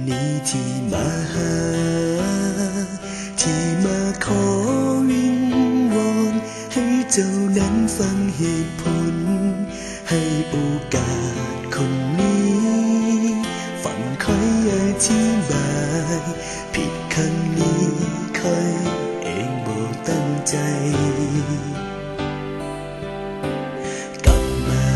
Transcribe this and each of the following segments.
นี้ที่มาหาที่มาขอวิงวอนให้เจ้านั้นฟังเหตุผลให้โอกาสคนนี้ฟังคอยอธิบายผิดครั้งนี้คอยเองบ่ตั้งใจกลับ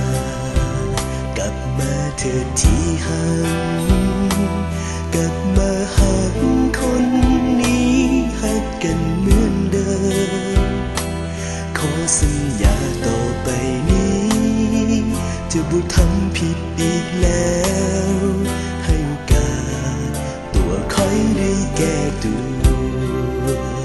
มาเธอที่ห่างกลับมาหักคนนี้หักกันเหมือนเดิมขอสัญญาต่อไปนี้จะบ่ทำผิดอีกแล้วให้โอกาสตัวคอยได้แก้ตัว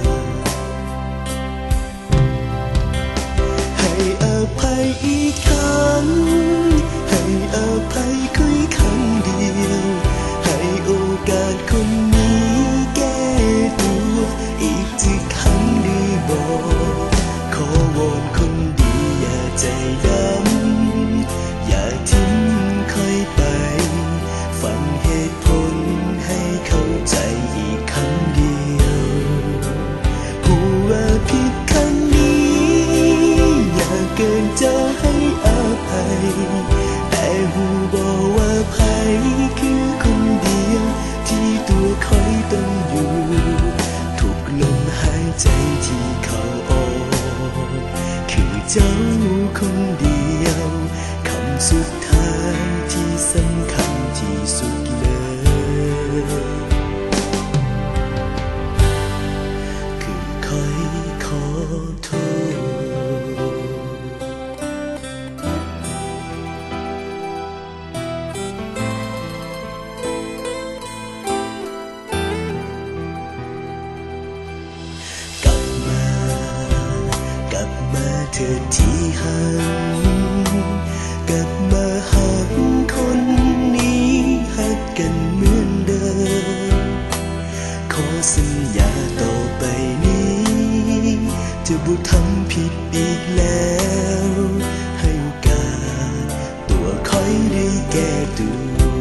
ให้อภัยอีกครั้งให้อภัยคุยครั้งเดียวให้โอกาสคนนี้แก้ตัวอีกสักครั้งได้บอกขอวอนคนดีอย่าใจดำอย่าทิ้งคอยไปฟังเหตุผลให้เข้าใจอีกครั้งเดียวผู้ว่าผิดครั้งนี้อย่าเกินจะให้อภัยแต่หูบอกว่าไผคือคนเดียวที่ตัวคอยต้องอยู่ทุกลมหายใจที่เข้าออกคือเจ้าคนเดียวคำสุดท้ายที่สำคัญที่สุดเลยคือคอยขอโทษกลับมาเธอที่ห่างกลับมาหักคนนี้หักกันเหมือนเดิมขอสัญญาต่อไปนี้จะบ่ทำผิดอีกแล้วให้โอกาสตัวคอยได้แก้ตัว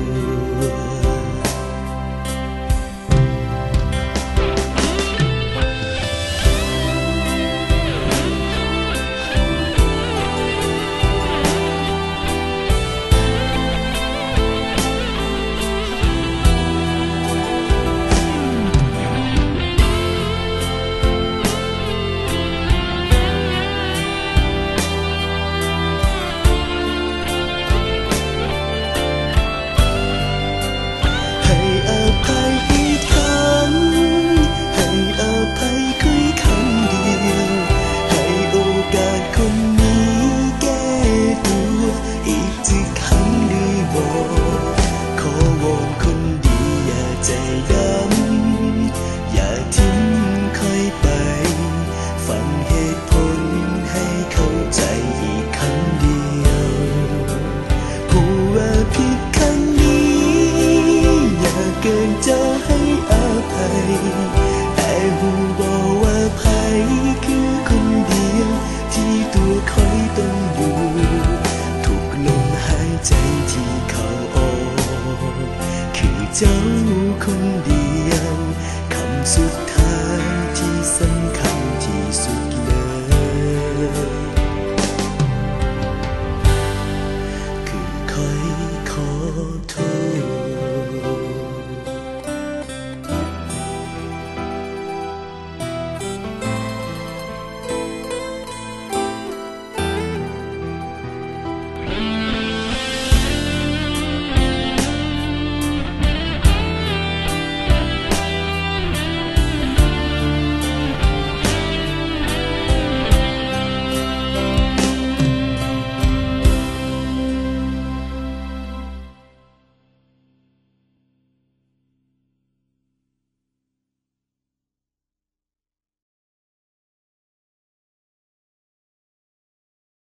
จะให้อภัยแต่หูบอกว่าไผคือคนเดียวที่ตัวคอยต้องอยู่ทุกลมหายใจที่เข้าออกคือเจ้าคนเดียวคำสุดท้าย